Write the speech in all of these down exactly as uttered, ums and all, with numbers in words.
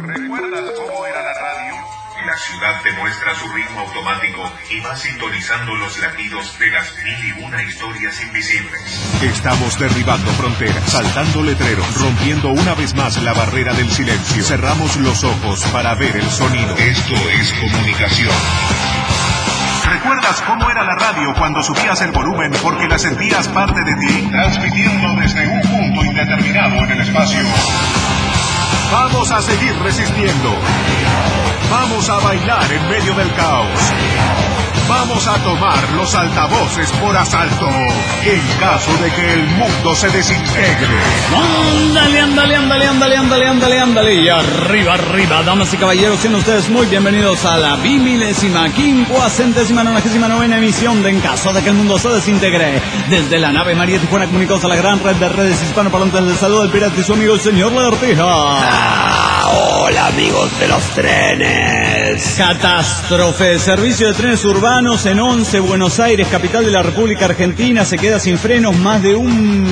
¿Recuerdas cómo era la radio? La ciudad te muestra su ritmo automático y va sintonizando los latidos de las mil y una historias invisibles. Estamos derribando fronteras, saltando letreros, rompiendo una vez más la barrera del silencio. Cerramos los ojos para ver el sonido. Esto es comunicación. ¿Recuerdas cómo era la radio cuando subías el volumen porque la sentías parte de ti? Transmitiendo desde un punto indeterminado en el espacio. Vamos a seguir resistiendo. Vamos a bailar en medio del caos. Vamos a tomar los altavoces por asalto en caso de que el mundo se desintegre. Ándale, ándale, ándale, ándale, ándale, ándale, ándale. Y arriba, arriba, damas y caballeros, sean ustedes muy bienvenidos a la bimilésima, quincuagésima, nonagésima novena emisión de En caso de que el mundo se desintegre. Desde la nave María Tijuana comunicados a la gran red de redes hispanoparlantes del saludo del pirata y su amigo el señor Lagartija. Ah, hola amigos de los trenes. Catástrofe. Servicio de trenes urbanos en once, Buenos Aires, capital de la República Argentina, se queda sin frenos, más de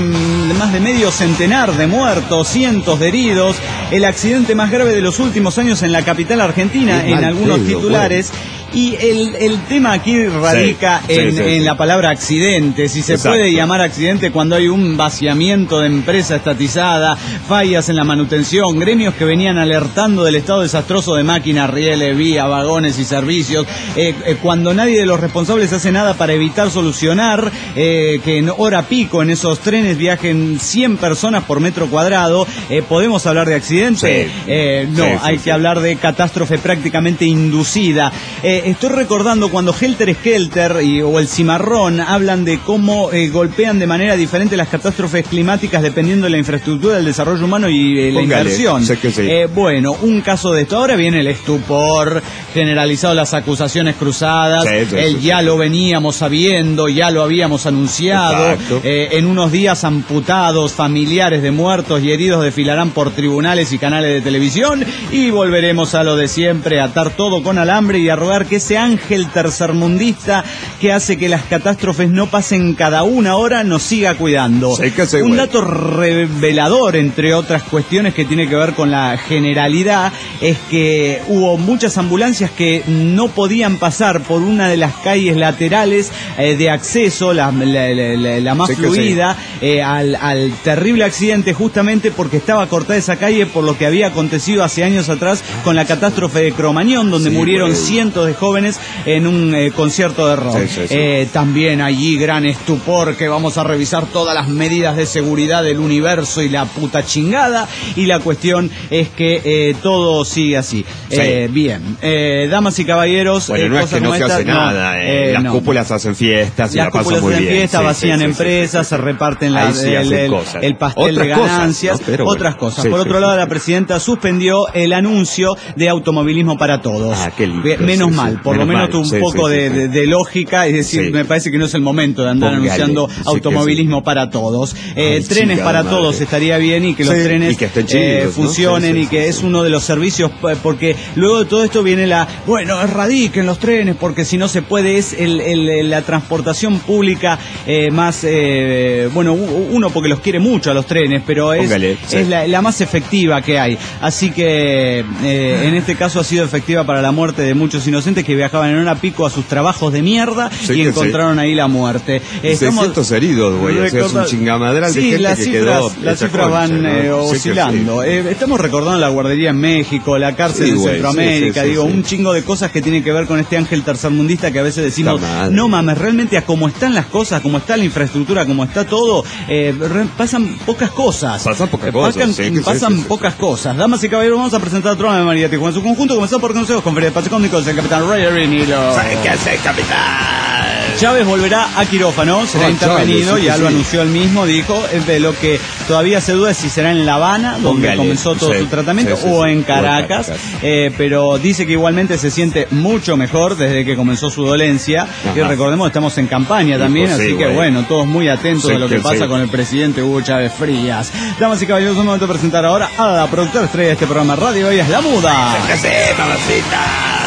un más de medio centenar de muertos, cientos de heridos, el accidente más grave de los últimos años en la capital argentina, en algunos pedo, titulares. Bueno. Y el, el tema aquí radica sí, en, sí, sí, en sí. la palabra accidente, si se Exacto. puede llamar accidente cuando hay un vaciamiento de empresa estatizada, fallas en la manutención, gremios que venían alertando del estado desastroso de máquinas, rieles, vías, vagones y servicios, eh, eh, cuando nadie de los responsables hace nada para evitar solucionar eh, que en hora pico en esos trenes viajen cien personas por metro cuadrado, eh, ¿podemos hablar de accidente? Sí. Eh, no, sí, sí, hay sí. que hablar de catástrofe prácticamente inducida. Eh, Estoy recordando cuando Helter Skelter y, o el Cimarrón hablan de cómo eh, golpean de manera diferente las catástrofes climáticas dependiendo de la infraestructura, del desarrollo humano y eh, la Póngale, inversión. Sé que sí. eh, bueno, un caso de esto. Ahora viene el estupor generalizado, las acusaciones cruzadas. Sí, sí, el sí, ya sí. lo veníamos sabiendo, ya lo habíamos anunciado. Eh, en unos días amputados, familiares de muertos y heridos desfilarán por tribunales y canales de televisión y volveremos a lo de siempre, a atar todo con alambre y a rogar que ese ángel tercermundista que hace que las catástrofes no pasen cada una hora nos siga cuidando. Sí, que sí, Un bueno. dato revelador, entre otras cuestiones que tiene que ver con la generalidad, es que hubo muchas ambulancias que no podían pasar por una de las calles laterales eh, de acceso, la, la, la, la más sí, fluida, sí. eh, al, al terrible accidente, justamente porque estaba cortada esa calle por lo que había acontecido hace años atrás con la catástrofe de Cromañón, donde sí, murieron bueno. cientos de jóvenes en un eh, concierto de rock. Sí, sí, sí. Eh, también allí gran estupor, que vamos a revisar todas las medidas de seguridad del universo y la puta chingada, y la cuestión es que eh, todo sigue así. Sí. Eh, bien, eh, damas y caballeros, bueno, eh, no es que no se hace no, nada, eh, eh, las no. cúpulas hacen fiestas y las la pasan muy bien. Las cúpulas hacen fiestas, sí, vacían sí, empresas, sí, sí, sí. se reparten la, sí el, el, el pastel otras de ganancias, cosas, ¿no? otras bueno. cosas. Sí, Por sí, otro sí, lado, sí. la presidenta suspendió el anuncio de automovilismo para todos. Ah, qué lindo. Menos sí, mal, sí. por Menos lo menos mal. tuvo un sí, poco sí, de, sí, de, de lógica, es decir, sí. me parece que no es el momento de andar Póngale. anunciando sí, automovilismo sí. para todos. Eh, Ay, trenes para madre. todos estaría bien, y que sí. los trenes y que estén chidos, eh, funcionen, ¿no? sí, sí, y que sí, es sí. uno de los servicios, porque luego de todo esto viene la, bueno, erradiquen los trenes, porque si no se puede, es el, el, la transportación pública eh, más, eh, bueno, uno porque los quiere mucho a los trenes, pero es, Póngale, sí. es la, la más efectiva que hay. Así que eh, en este caso ha sido efectiva para la muerte de muchos inocentes que viajaban en hora pico a sus trabajos de mierda sí, y encontraron sí. ahí la muerte. Estamos seiscientos heridos, güey, o sea, es un chingamadral sí, de gente las que cifras, quedó las cifras concha, van ¿no? eh, oscilando. Sí, sí. Eh, estamos recordando la guardería en México, la cárcel sí, en güey, Centroamérica, sí, sí, digo, sí, sí. un chingo de cosas que tienen que ver con este ángel tercermundista que a veces decimos, no mames, realmente a cómo están las cosas, cómo está la infraestructura, cómo está todo, eh, pasan pocas cosas. Pasan pocas eh, cosas. Pasan, sí, que pasan sí, sí, pocas sí. cosas. Damas y caballeros, vamos a presentar otro de María Tijuana en su conjunto, comenzando por consejos, conferencias, pases cómicos, el capitán Ray Arenilo. ¿Sabe qué hace, capitán? Chávez volverá a quirófano, será oh, intervenido, Chávez, sí, ya sí. lo anunció él mismo, dijo, de lo que todavía se duda es si será en La Habana, donde Póngale, comenzó todo sí, su tratamiento, sí, sí, o en Caracas, Caracas. Eh, pero dice que igualmente se siente mucho mejor desde que comenzó su dolencia. Ajá. Y recordemos, estamos en campaña también, Hijo, así sí, que güey. bueno, todos muy atentos sí, a lo que, que pasa sí. con el presidente Hugo Chávez Frías. Damas y caballeros, es un momento de presentar ahora a la productora estrella de este programa Radio, ella es La Muda. ¿Qué hace, mamacita?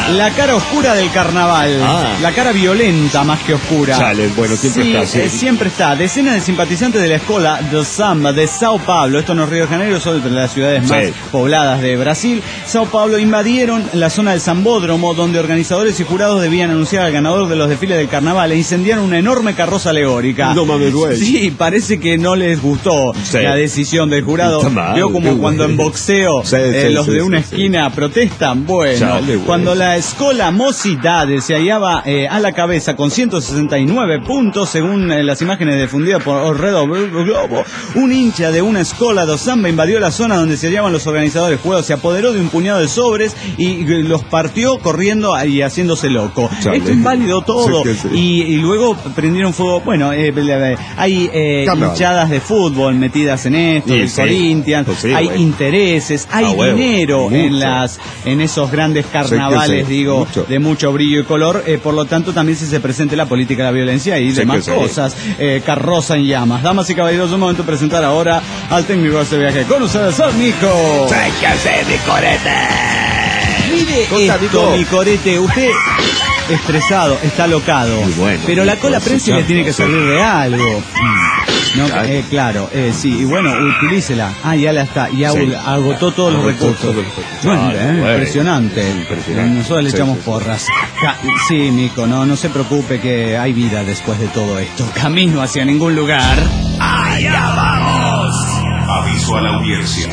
La cara oscura del carnaval. Ah. La cara violenta más que oscura. Chale, bueno, siempre sí, está así. Eh, siempre está. Decenas de simpatizantes de la Escola de Samba de Sao Paulo, esto no es Río de Janeiro, son de las ciudades más sí. pobladas de Brasil. Sao Paulo invadieron la zona del Sambódromo, donde organizadores y jurados debían anunciar al ganador de los desfiles del carnaval e incendiaron una enorme carroza alegórica. No mames, güey. Sí, parece que no les gustó sí. la decisión del jurado. Veo como cuando en boxeo sí, eh, sí, los sí, de una sí, esquina sí. protestan. Bueno, Chale, cuando la Escola Mocidade se hallaba eh, a la cabeza con ciento sesenta y nueve puntos, según eh, las imágenes difundidas por Orredo Globo, un hincha de una Escola do Samba invadió la zona donde se hallaban los organizadores del juego, se apoderó de un puñado de sobres y los partió corriendo y haciéndose loco. Chale. Esto invalidó todo. Sí, sí. Y, y luego prendieron fuego. Bueno, eh, hay eh, hinchadas de fútbol metidas en esto, el sí, Corinthians, pues sí, hay güey. intereses, hay ah, dinero bueno, en las en esos grandes carnavales, sí, sí, digo, mucho. de mucho brillo y color, eh, por lo tanto también se, se presente la política de la violencia y sí, demás cosas. Eh, carroza en llamas. Damas y caballeros, es un momento de presentar ahora al técnico de este viaje. Con ustedes, al Nico. ¿Qué hace, mi corete? Mire esto, mi corete, usted estresado, está locado, bueno, pero la cola prensa le tiene que servir de algo. No, eh, claro, eh, sí, y bueno, utilícela. Ah, ya la está, ya sí. agotó todos los recursos. Bueno, eh, bueno, impresionante. impresionante. Nosotros le sí, echamos sí, porras. Sí, Nico, no, no se preocupe que hay vida después de todo esto. Camino hacia ningún lugar. ¡Allá vamos! Aviso a la audiencia.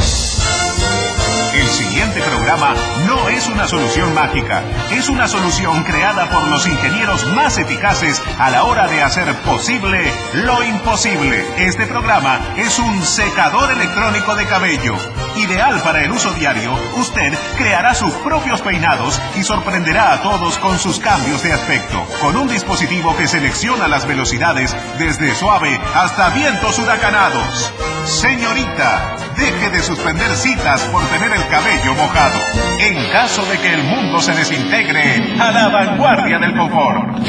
El siguiente programa no es una solución mágica, es una solución creada por los ingenieros más eficaces a la hora de hacer posible lo imposible. Este programa es un secador electrónico de cabello. Ideal para el uso diario, usted creará sus propios peinados y sorprenderá a todos con sus cambios de aspecto. Con un dispositivo que selecciona las velocidades desde suave hasta vientos huracanados. Señorita, deje de suspender citas por tener el cabello mojado. En caso de que el mundo se desintegre, a la vanguardia del confort.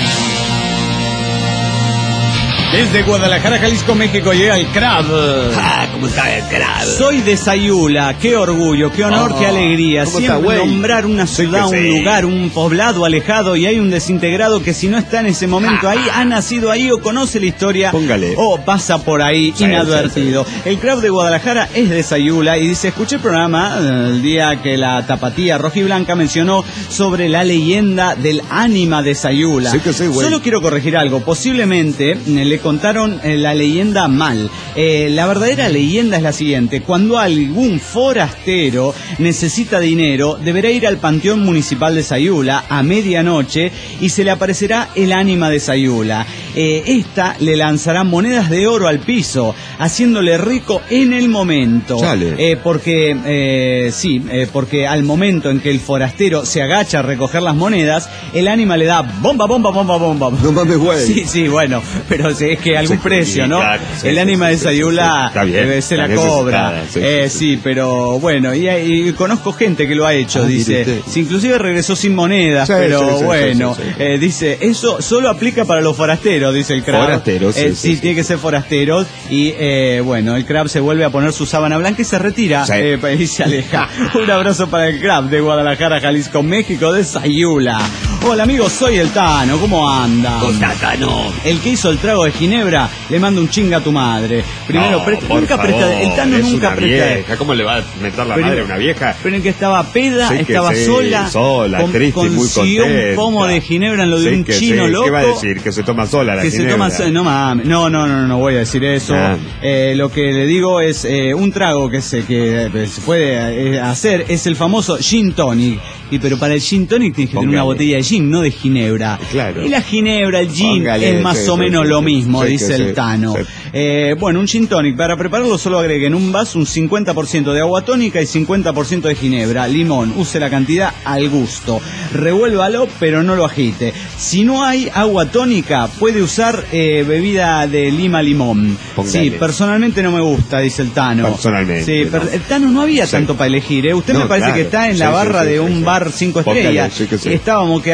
Desde Guadalajara, Jalisco, México, llega el Crab. Ah, ¿cómo está el Crab? Soy de Sayula, qué orgullo, qué honor, oh, qué alegría. Siempre nombrar una ciudad, sí, un sí. lugar, un poblado alejado y hay un desintegrado que si no está en ese momento ah. ahí, ha nacido ahí o conoce la historia Póngale. o pasa por ahí sí, inadvertido. Sí, sí. El Crab de Guadalajara es de Sayula y dice, escuché el programa el día que la tapatía rojiblanca mencionó sobre la leyenda del ánima de Sayula. Sí que sí, Solo quiero corregir algo, posiblemente le contaron eh, la leyenda mal. Eh, la verdadera leyenda es la siguiente: cuando algún forastero necesita dinero, deberá ir al Panteón Municipal de Sayula a medianoche y se le aparecerá el ánima de Sayula. Eh, esta le lanzará monedas de oro al piso, haciéndole rico en el momento. Eh, porque, eh, sí, eh, porque al momento en que el forastero se agacha a recoger las monedas, el ánima le da bomba, bomba, bomba, bomba. No mames, güey. Sí, sí, bueno, pero sí, es que algún sí, precio, ¿no? Claro, sí, el ánima sí, de Sayula sí, sí, eh, se la cobra. Sí, eh, sí, sí. sí, pero bueno, y, y conozco gente que lo ha hecho, ah, dice. Sí, inclusive regresó sin monedas, sí, pero sí, sí, bueno, sí, sí, sí. Eh, dice, eso solo aplica para los forasteros, dice el Crab. Forasteros, sí, eh, sí, sí, sí, tiene sí. que ser forasteros. Y eh, bueno, el Crab se vuelve a poner su sábana blanca y se retira sí. eh, y se aleja. Un abrazo para el Crab de Guadalajara, Jalisco, México, de Sayula. Hola amigos, soy el Tano, ¿cómo anda? Hola, Tano. El que hizo el trago de Ginebra le manda un chinga a tu madre. Primero, no, presta, por nunca favor, presta, el Tano es nunca una presta. Vieja. ¿Cómo le va a meter la pero, madre a una vieja? Pero en que estaba peda, sí estaba sí, sola, sola, con, triste y muy consiguió contenta. un pomo de Ginebra en lo de sí un chino sí. loco. ¿Qué va a decir? Que se toma sola la que Ginebra. Se toma, no mames, no, no, no, no voy a decir eso. Ah. Eh, lo que le digo es eh, un trago que se que se puede eh, hacer es el famoso gin tonic. Y pero para el gin tonic tienes que tener una botella de gin, no de Ginebra. Claro. Y la Ginebra, el gin, Póngale, es más sí, o sí, menos sí, lo sí, mismo, sí, dice sí, el Tano. Sí. Eh, bueno, un gin tonic, para prepararlo solo agreguen un vaso, un cincuenta por ciento de agua tónica y cincuenta por ciento de ginebra, limón, use la cantidad al gusto. Revuélvalo, pero no lo agite. Si no hay agua tónica, puede usar eh, bebida de lima limón. Póngale. Sí, personalmente no me gusta, dice el Tano. Personalmente. Sí, no. per el Tano no había sí. tanto para elegir, ¿eh? Usted no, me parece claro. que está en la sí, barra sí, sí, de un sí, bar cinco estrellas. Sí, que sí. Estábamos que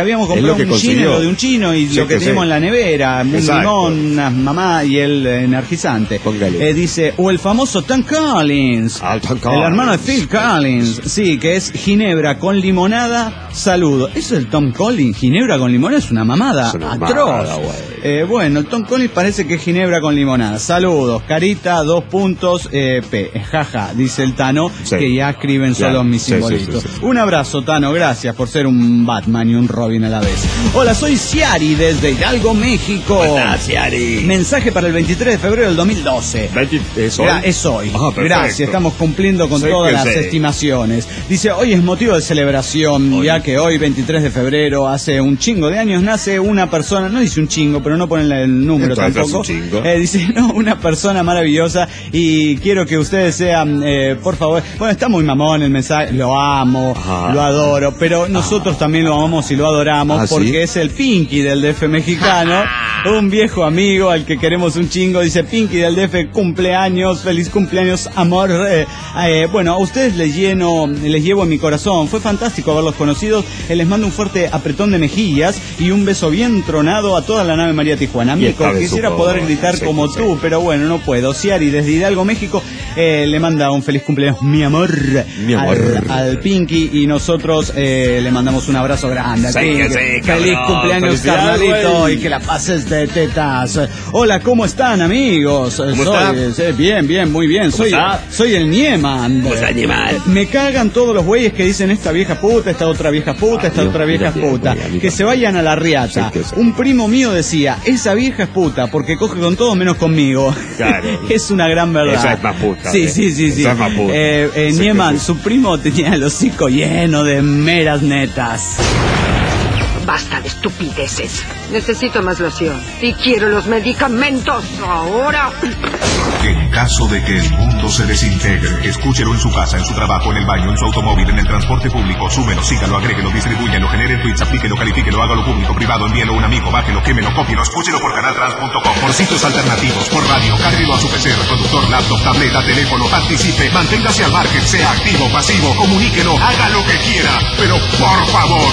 habíamos comprado un chino de un chino y sí, lo que, que teníamos en la nevera, un limón, una mamá y el energizante. Eh, dice, o el famoso Tom Collins, ah, Tom Collins, el hermano de Phil Collins, sí, que es ginebra con limonada, saludo. Eso es el Tom Collins, ginebra con limonada, es una mamada, es una atroz. Mamada, eh, bueno, el Tom Collins parece que es ginebra con limonada. Saludos, carita, dos puntos, eh, P, jaja, dice el Tano, sí, que ya escriben solo claro, mis simbolitos. Sí, sí, sí, sí. Un abrazo, Tano, gracias por ser un Batman y un Robin a la vez. Hola, soy Ciari desde Hidalgo, México. Hola, Ciari. Mensaje para el veintitrés de febrero del dos mil doce. ¿Es hoy? Es hoy. Ah, gracias, estamos cumpliendo con sí, todas las sé. estimaciones. Dice, hoy es motivo de celebración, hoy. ya que hoy, veintitrés de febrero, hace un chingo de años, nace una persona, no dice un chingo, pero no ponen el número Entonces tampoco. Es un chingo. Eh, dice, no, una persona maravillosa y quiero que ustedes sean, eh, por favor, bueno, está muy mamón el mensaje, lo amo, ah, lo adoro, pero nosotros ah, también lo amamos y lo adoramos ah, porque ¿sí? es el Pinky del D F mexicano, un viejo amigo al que queremos un chingo. Dice, Pinky del D F, cumpleaños, feliz cumpleaños, amor. Eh, eh, bueno, a ustedes les lleno, les llevo en mi corazón, fue fantástico haberlos conocido, eh, les mando un fuerte apretón de mejillas y un beso bien tronado a toda la nave María Tijuana. Mico, quisiera poder gritar sí, como sí. tú, pero bueno, no puedo. Ciari desde Hidalgo, México, eh, le manda un feliz cumpleaños, mi amor, mi amor. Al, al Pinky, y nosotros eh, le mandamos un abrazo grande. Sí, sí, feliz cabrón, cumpleaños, carnalito, y que la pases de tetas. Hola, ¿cómo están, amigos? ¿Cómo soy, está? Bien, bien, muy bien. Soy, soy el Nieman. ¿Cómo está, Nieman? Me cagan todos los güeyes que dicen esta vieja puta, esta otra vieja puta, esta Ay, otra vieja mira, puta. Mira, mira, que se vayan a la riata. Sí, un primo mío decía, esa vieja es puta porque coge con todo menos conmigo. Claro. Es una gran verdad. Esa es más puta. Sí, sí, sí, sí. Esa es más puta. Eh, eh, sí, Nieman, su primo tenía el hocico lleno de meras netas. Basta de estupideces. Necesito más loción. Y quiero los medicamentos ahora. En caso de que el mundo se desintegre, escúchelo en su casa, en su trabajo, en el baño, en su automóvil, en el transporte público. Súbelo, sígalo, agréguelo, distribúyelo, genere tweets, aplíquelo, califíquelo, hágalo público, privado, envíelo a un amigo, bájelo, quémelo, cópielo, escúchelo por canal trans punto com, por sitios alternativos, por radio, cárguelo a su P C, reproductor, laptop, tableta, teléfono, participe, manténgase al margen, sea activo, pasivo, comuníquelo, haga lo que quiera, pero por favor,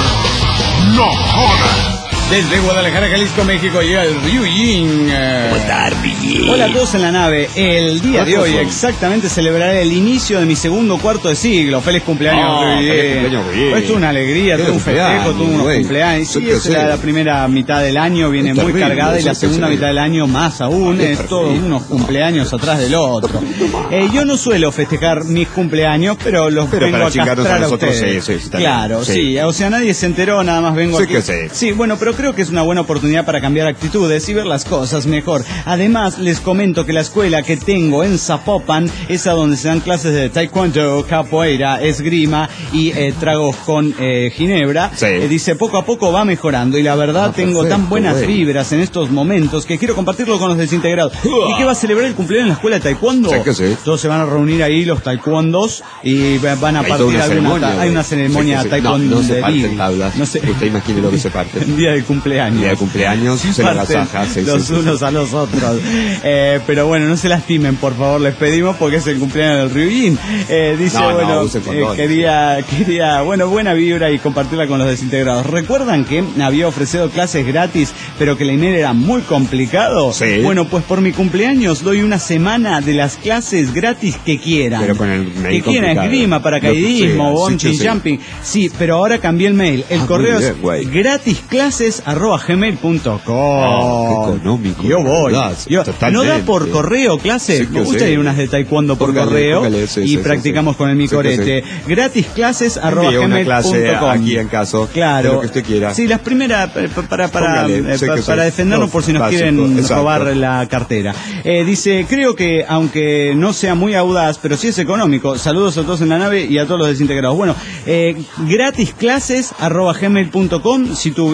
no joda. Desde Guadalajara, Jalisco, México, llega el Ryujin. ¿Cómo está, Ryujin? Hola a todos en la nave. El día de hoy exactamente celebraré el inicio de mi segundo cuarto de siglo. Feliz cumpleaños, oh, Ryujin. Feliz cumpleaños, Ryujin. Es una alegría, todo un festejo, todo unos cumpleaños. Sí, es la, la primera mitad del año, viene muy cargada, y la segunda mitad del año más aún. Es todos unos cumpleaños atrás del otro. Eh, yo no suelo festejar mis cumpleaños, pero los pero vengo a castrar a, a ustedes. Sí, sí, claro, sí. sí. O sea, nadie se enteró, nada más vengo sí aquí. Que sí. sí, bueno, pero creo que es una buena oportunidad para cambiar actitudes y ver las cosas mejor. Además, les comento que la escuela que tengo en Zapopan es a donde se dan clases de taekwondo, capoeira, esgrima y eh, tragos con eh, ginebra. Sí. Eh, dice, poco a poco va mejorando, y la verdad ah, tengo perfecto, tan buenas bueno. vibras en estos momentos que quiero compartirlo con los desintegrados. Uh. ¿Y qué va a celebrar el cumpleaños en la escuela de taekwondo? Sí que sí. Todos se van a reunir ahí, los taekwondos, y van a hay partir alguna... Hay una ceremonia sí taekwondo. No, no se parten tablas. No sé. Usted imagine lo que se parte. El día del cumpleaños. Día de cumpleaños, se, se la saja, sí, los sí, unos sí. a los otros. Eh, pero bueno, no se lastimen, por favor, les pedimos, porque es el cumpleaños del Ryujin. Eh, dice, no, bueno, no, eh, quería, quería, bueno, buena vibra y compartirla con los desintegrados. ¿Recuerdan que había ofrecido clases gratis, pero que la INER era muy complicado? Sí. Bueno, pues por mi cumpleaños doy una semana de las clases gratis que quieran. Pero con el mail que quieran, esgrima, paracaidismo, bungee sí, jumping. Sí, pero ahora cambié el mail. El ah, correo bien, es gratisclases arroba gmail punto com. Oh, qué económico. Yo voy. Yo, ¿no da por correo clase? Sí, me gusta ir unas de taekwondo por póngale, correo póngale, sí, y sí, practicamos sí, con el micorete. Sí, sí. Gratisclases arroba gmail punto com. Aquí en caso. Claro. De lo que usted quiera. Sí, las primeras para para para, póngale, eh, para defendernos no, por si nos básico, quieren exacto. robar la cartera. Eh, dice, creo que aunque no sea muy audaz, pero sí es económico. Saludos a todos en la nave y a todos los desintegrados. Bueno, eh, gratisclases arroba gmail punto com si tú vives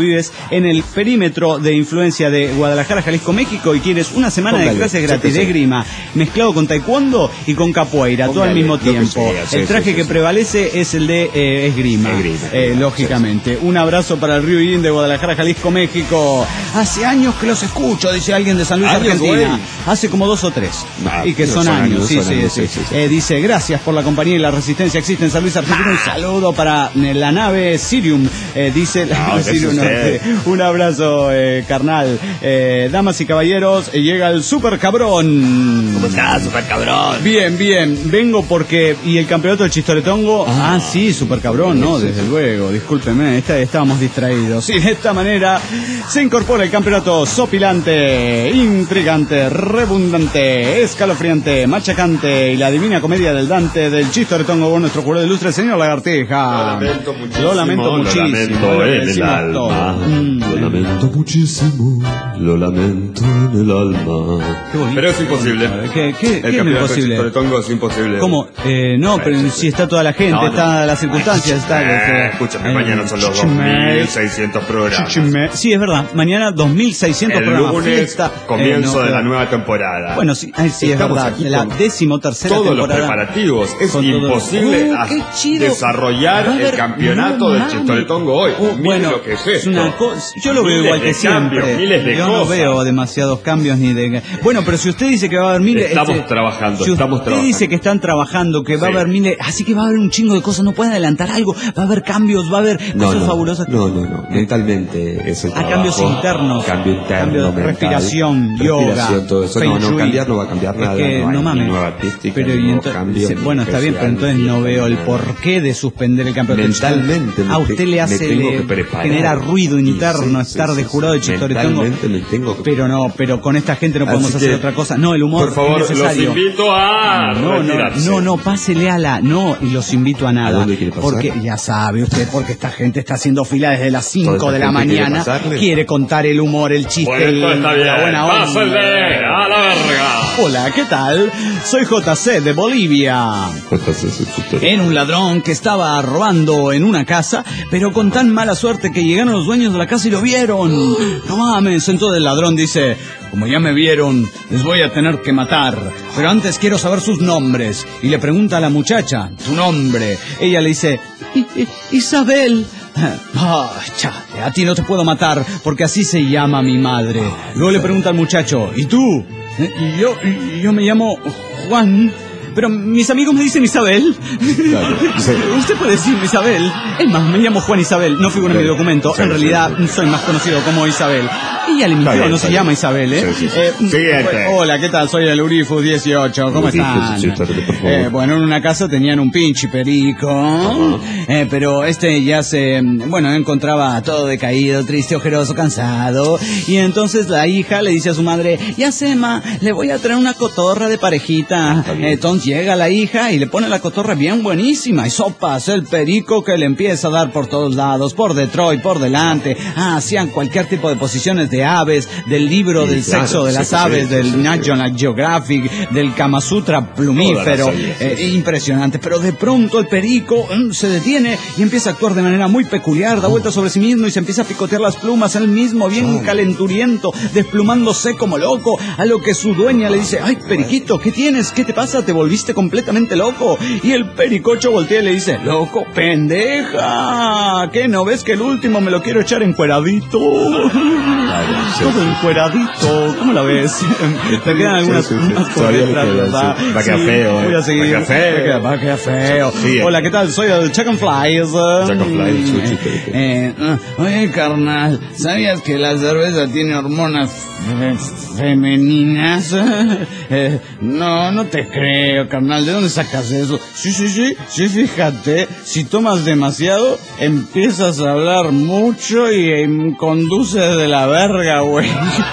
en el perímetro de influencia de Guadalajara, Jalisco, México, y quieres una semana Póngale, de clases gratis de esgrima, mezclado con taekwondo y con capoeira, Póngale, todo al mismo tiempo. Sea, sí, el traje sí, sí, que sí. prevalece es el de eh, esgrima, esgrima eh, lógicamente. Sí, sí. Un abrazo para el Río Irín de Guadalajara, Jalisco, México. Hace años que los escucho, dice alguien de San Luis, ¿Años, Argentina. Güey? Hace como dos o tres. No, y que son, son años, sí, son sí, años, sí, sí, sí, sí. Eh, dice, gracias por la compañía y la resistencia existe en San Luis, Argentina. Un saludo para eh, la nave Sirium. Eh, dice la no, nave Sirium. No, eh, un abrazo, eh, carnal. Eh, damas y caballeros, eh, llega el super cabrón. ¿Cómo estás, super cabrón? Bien, bien. Vengo porque... ¿Y el campeonato del Chistoretongo? Ah, ah sí, super cabrón, ¿no? Desde luego. Discúlpeme, está, estábamos distraídos. Y de esta manera se incorpora el campeonato sopilante, intrigante, redundante, escalofriante, machacante y la divina comedia del Dante del Chistoretongo con nuestro jurado ilustre, señor Lagartija. Lo lamento muchísimo. Lo lamento muchísimo. Lo lamento en el alma. Mm. Lo lamento muchísimo. Lo lamento en el alma. Pero es imposible. ¿Qué, qué, el qué es imposible? El Chistoretongo es imposible. ¿Cómo? Eh, no, pero si sí está toda la gente, no, no. está las circunstancias, está... Eh, escúchame, eh, mañana son los dos mil seiscientos programas. Chichime. Sí, es verdad. Mañana dos mil seiscientos el programas. El lunes, fiesta, comienzo eh, no, de la nueva temporada. Bueno, sí, ay, sí es verdad. La decimotercera todos temporada. Todos los preparativos. Es imposible oh, desarrollar ver, el campeonato no, del Chistoretongo hoy. Oh, bueno, lo que es, es una cosa. Yo lo veo igual que siempre. Cambios, miles de Yo cosas. no veo demasiados cambios ni de... Bueno, pero si usted dice que va a haber miles... Estamos este, trabajando, si estamos usted trabajando. dice que están trabajando, que va sí. a haber miles... Así que va a haber un chingo de cosas, no puede adelantar algo. Va a haber cambios, va a haber no, cosas no, fabulosas. No, no, no. Mentalmente es el trabajo. A cambios internos. Cambio interno, cambio de mental, respiración, respiración, yoga, todo eso. No, no, cambiar no va a cambiar es nada. Que, no, no mames. Ni nueva artística, pero ni y nuevo entonces, cambio, dice, bueno, está bien, pero entonces no veo el porqué de suspender el campeonato. Mentalmente. A usted le hace, le genera ruido interno sí, estar sí, de jurado de Chistoretongo. Me tengo que... Pero no, pero con esta gente no podemos hacer otra cosa. No, el humor por favor, es necesario. Los invito a no, no, no, no, pásele a la, no, y los invito a nada. ¿A dónde quiere pasar? Porque ya sabe usted, porque esta gente está haciendo fila desde las cinco de la mañana. Quiere, quiere contar el humor, el chiste, bueno, el, está bien. la buena onda. Pásenle a la verga. Hola, ¿qué tal? Soy J C de Bolivia. J C Era un ladrón que estaba robando en una casa, pero con tan mala suerte que llegaron los dueños de la casa y lo vieron. No mames, entonces el ladrón dice, como ya me vieron, les voy a tener que matar. Pero antes quiero saber sus nombres. Y le pregunta a la muchacha, su nombre. Ella le dice, Isabel. Ah, chale, a ti no te puedo matar porque así se llama mi madre. Luego le pregunta al muchacho, ¿y tú? Y yo, y yo me llamo Juan. Pero mis amigos me dicen Isabel. Claro, sí. Usted puede decirme Isabel. Es más, me llamo Juan Isabel. No figura en mi documento. Sí, en realidad sí, sí. soy más conocido como Isabel. Ella le mintió, no se bien. llama Isabel, ¿eh? Sí, sí, sí. eh Siguiente. Hola, ¿qué tal? Soy el Urifus dieciocho. ¿Cómo están? Eh, bueno, en una casa tenían un pinche perico. Uh-huh. Eh, pero este ya se... Bueno, encontraba todo decaído, triste, ojeroso, cansado. Y entonces la hija le dice a su madre, ya sé, ma, le voy a traer una cotorra de parejita. Entonces llega la hija y le pone la cotorra bien buenísima y sopas el perico que le empieza a dar por todos lados, por Detroit, por delante. Ah, hacían cualquier tipo de posiciones de aves, del libro sí, del claro, sexo de las sí, aves, sí, del sí, National sí. Geographic, del Kama Sutra plumífero. Sí, sí, eh, sí. Impresionante. Pero de pronto el perico mm, se detiene y empieza a actuar de manera muy peculiar, da vueltas sobre sí mismo y se empieza a picotear las plumas él mismo, bien oh. calenturiento, desplumándose como loco, a lo que su dueña le dice, ay, periquito, ¿qué tienes? ¿Qué te pasa? ¿Te volviste completamente loco? Y el pericocho voltea y le dice, loco, pendeja, ¿qué no ves que el último me lo quiero echar encueradito? Claro, sí, todo sí. encueradito, ¿cómo la ves? Te quedan algunas sí, sí, sí. por detrás, ¿verdad? Sí. Va a quedar feo. Voy a seguir. Va a quedar feo. Va a quedar feo. Sí, hola, ¿qué tal? Soy el Chuck and Flies. Chuck and Flies, chuchi, eh, eh, Oye, carnal, ¿sabías que la cerveza tiene hormonas femeninas? eh, no, no te creo, carnal. ¿De dónde sacas eso? Sí, sí, sí, sí, fíjate. Si tomas demasiado, empiezas a hablar mucho y eh, conduces de la verga. verga, güey.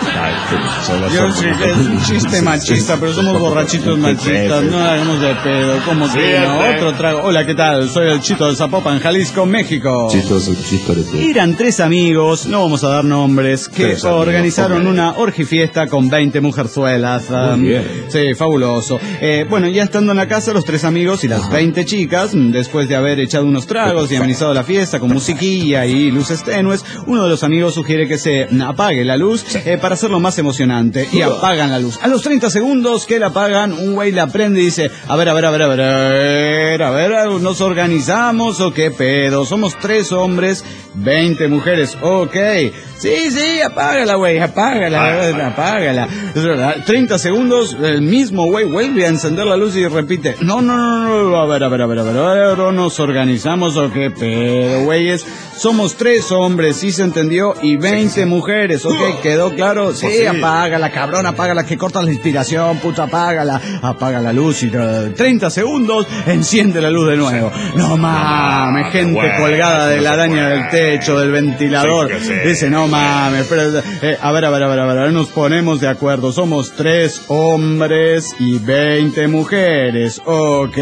Yo sé que es un chiste machista, pero somos borrachitos machistas, no hagamos de pedo, como que no, otro trago. Hola, ¿qué tal? Soy el Chito de Zapopan, Jalisco, México. Chito, soy Chito de... Eran tres amigos, no vamos a dar nombres, que Tres amigos, organizaron okay. una orgifiesta con veinte mujerzuelas. Um, Muy bien. Sí, fabuloso. Eh, bueno, ya estando en la casa, los tres amigos y las Ajá. veinte chicas, después de haber echado unos tragos y amenizado la fiesta con musiquilla y luces tenues, uno de los amigos sugiere que se apague la luz eh, para hacerlo más emocionante. Y apagan la luz. A los treinta segundos que la apagan, un güey la prende y dice, a ver, a ver, a ver, a ver, a ver, a ver, ¿nos organizamos o qué pedo? Somos tres hombres, veinte mujeres, ok. Sí, sí, apágala, güey, apágala, apágala. treinta segundos, el mismo güey vuelve a encender la luz y repite, no, no, no, no, a ver, a ver, a ver, a ver, a ver, ¿o nos organizamos o qué pedo, güeyes? Somos tres hombres, sí se entendió, y veinte sí, sí. mujeres, ok, ¿quedó claro? Sí, sí, apágala, cabrón, apágala, que cortas la inspiración, puta, apágala, apaga la luz y treinta segundos, enciende la luz de nuevo. No mames, gente bueno, colgada de la araña del techo, del ventilador, sí, sí. Dice, no mames, pero, eh, a ver, a ver, a ver, a ver, nos ponemos de acuerdo, somos tres hombres y veinte mujeres, ok,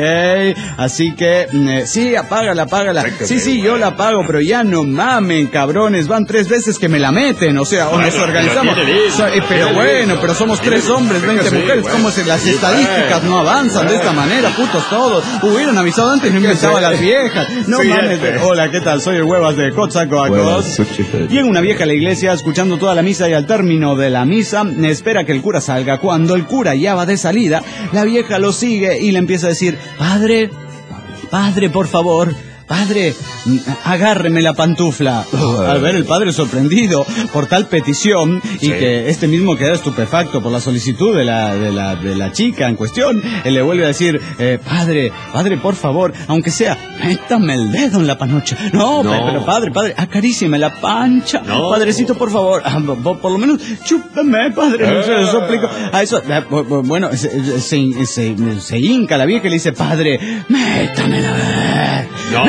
así que, eh, sí, apágala, apágala, sí, sí, yo la apago, pero ya no mamen, cabrones, van tres veces que me la meten, o sea, o nos organizamos, so, eh, pero bueno, pero somos tres hombres, veinte mujeres, ¿cómo se las estadísticas no avanzan de esta manera, putos todos? Hubieran avisado antes, no inventaba las viejas, no mames, hola, ¿qué tal? Soy el Huevas de Coatzacoalcos. Llega una vieja a la iglesia, escuchando toda la misa, y al término de la misa, espera que el cura salga. Cuando el cura ya va de salida, la vieja lo sigue y le empieza a decir, padre, padre, por favor, padre, agárreme la pantufla. Al ver el padre sorprendido por tal petición y sí. que este mismo queda estupefacto por la solicitud de la de la de la chica en cuestión, él le vuelve a decir, eh, padre, padre, por favor, aunque sea, métame el dedo en la panocha. No, no. pero padre, padre, acarícieme la pancha. No. Padrecito, por favor, ah, por lo menos chúpame, padre. No se lo suplico. A eso, bueno, se, se, se, se hinca la vieja y le dice, padre, métamela a ver. No,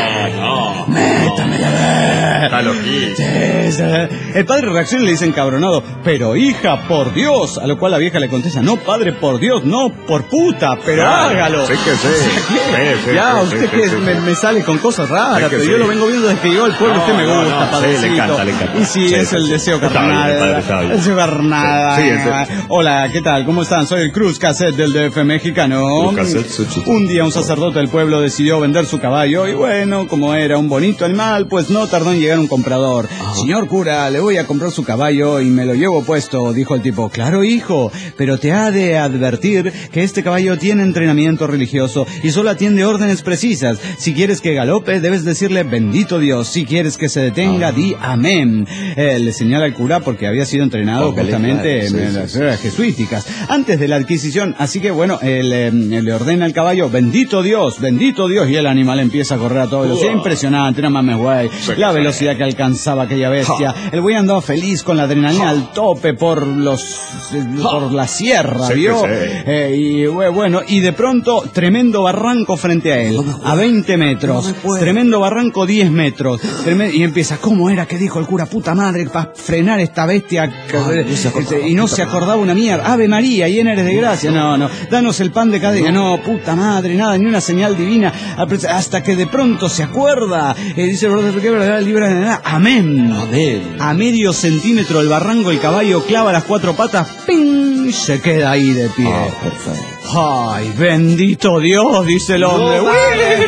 no. Métamela a ver. Está loquito. Sí, sí. El padre reacciona y le dice encabronado, pero hija, por Dios. A lo cual la vieja le contesta, no, padre, por Dios, no, por puta, pero claro, hágalo. Sí que sí. O sea, sí, sí ya, sí, usted sí, que sí, me, sí. me sale con cosas raras, sí pero sí. yo lo vengo viendo desde que llegó al pueblo, no, usted me gusta, no, no, padrecito. Sí, le encanta, le encanta. Y sí, sí es sí, el deseo carnal. El deseo carnal. Sí, sí, hola, ¿qué tal? ¿Cómo están? Soy el Cruz Cassette del D F mexicano. Cassette, un día un sacerdote del pueblo decidió vender su caballo y bueno, como era un bonito animal, pues no tardó en llegar un comprador. Ajá. Señor cura, le voy a comprar su caballo y me lo llevo puesto, dijo el tipo. Claro, hijo, pero te ha de advertir que este caballo tiene entrenamiento religioso y solo atiende órdenes precisas. Si quieres que galope, debes decirle bendito Dios. Si quieres que se detenga, Ajá. di amén. Eh, le señala el cura porque había sido entrenado okay, justamente claro, en sí, las sí, sí. jesuíticas antes de la adquisición. Así que bueno, él, eh, le ordena al caballo, bendito Dios, bendito Dios, y el animal empieza a correr a toda velocidad. Uh, Impresionante, no mames, güey. La velocidad que alcanzaba aquella bestia. Ja. El güey andaba feliz con la adrenalina ja. al tope por los ja. por la sierra, sí, ¿vio? Sí. Eh, y bueno, y de pronto, tremendo barranco frente a él, no a veinte metros. No tremendo barranco, diez metros. Tremendo, y empieza, ¿cómo era que dijo el cura? Puta madre, para frenar esta bestia. Ah, que, no se acordaba, y no se acordaba una mierda. Ave María, llena eres de gracia. No, no. Danos el pan de cada día. No, puta madre, nada, ni una señal divina. Hasta que de pronto se acuerda. Eh, dice el libro de nada. Amén. Amén. A medio centímetro del barranco, el caballo clava las cuatro patas. ¡Ping! Se queda ahí de pie. Ah, perfecto. Ay, bendito Dios, dice el hombre. No,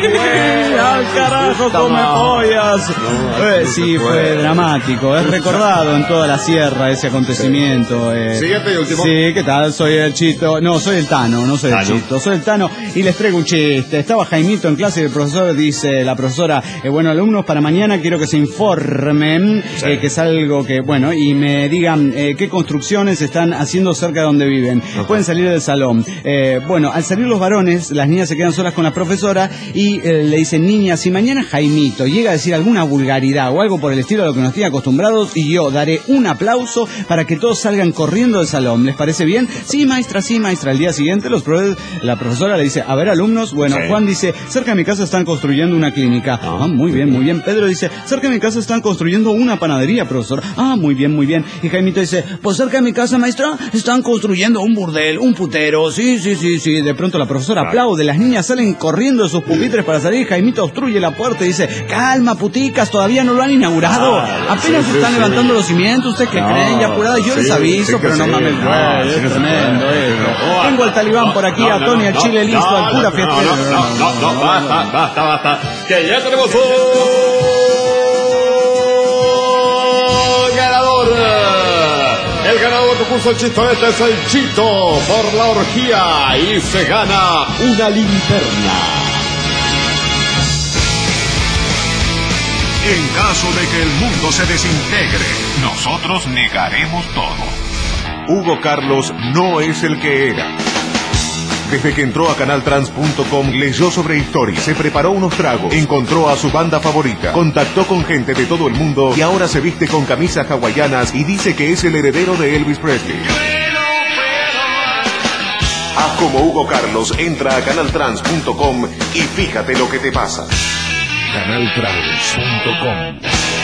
¡al carajo, come pollas! No, eh, sí, fue dramático. Es recordado en toda la sierra ese acontecimiento. Sí. Eh. Siguiente y último. Sí, ¿qué tal? Soy el Chito. No, soy el Tano, no soy el Tano. Chito. Soy el Tano y les traigo un chiste. Estaba Jaimito en clase y el profesor dice, la profesora, eh, bueno, alumnos, para mañana quiero que se informen, sí. eh, que es algo que, bueno, y me digan eh, qué construcciones están haciendo cerca de donde viven. Okay. Pueden salir del salón. Eh, Eh, bueno, al salir los varones, las niñas se quedan solas con la profesora y eh, le dicen, niña, si mañana Jaimito llega a decir alguna vulgaridad o algo por el estilo a lo que nos tiene acostumbrados, y yo daré un aplauso para que todos salgan corriendo del salón. ¿Les parece bien? Sí, maestra, sí, maestra. Al día siguiente los profe- la profesora le dice, a ver, alumnos, bueno, sí. Juan dice, cerca de mi casa están construyendo una clínica. Ah, ah muy bien, muy bien. Pedro dice, cerca de mi casa están construyendo una panadería, profesor. Ah, muy bien, muy bien. Y Jaimito dice, pues cerca de mi casa, maestra, están construyendo un burdel, un putero. Sí, sí, sí, sí. De pronto la profesora claro. aplaude, las niñas salen corriendo de sus pupitres para salir. Jaimito obstruye la puerta y dice, calma, puticas, todavía no lo han inaugurado. Ah, Apenas sí, están sí, levantando sí. los cimientos. ¿Ustedes qué no, creen? Ya apurada, yo sí, les aviso, sí, pero sí, no mames, güey, no, es sí, tremendo esto. Tengo al talibán por aquí, no, a Tony, no, al no, chile no, listo, no, al cura fiestero. No, no, no, no, basta, basta, basta. Que ya tenemos un ganador. El ganador del concurso El Chito este es el Chito por la orgía y se gana una linterna. En caso de que el mundo se desintegre, nosotros negaremos todo. Hugo Carlos no es el que era. Desde que entró a canal trans punto com, leyó sobre historia, se preparó unos tragos, encontró a su banda favorita, contactó con gente de todo el mundo y ahora se viste con camisas hawaianas y dice que es el heredero de Elvis Presley. Haz como Hugo Carlos, entra a canal trans punto com y fíjate lo que te pasa. canal trans punto com.